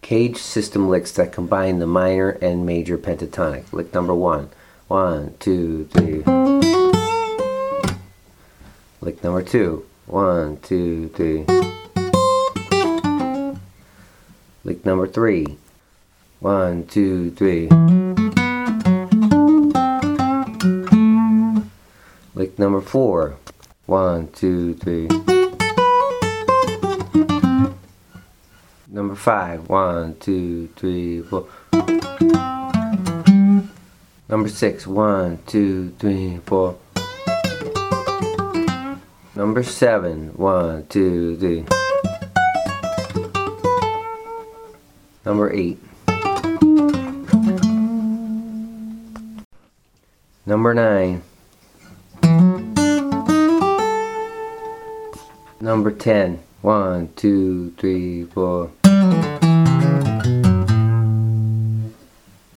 Cage system licks that combine the minor and major pentatonic. Lick number 1. 1, 2, 3. Lick number 2. 1, 2, 3. Lick number 3. 1, 2, 3. Lick number 4. 1, 2, 3. Number 5. 1, 2, 3, 4. Number 6. 1, 2, 3, 4. Number 7. 1, 2, 3. Number 8. Number 9. Number 10. 1, 2, 3, 4.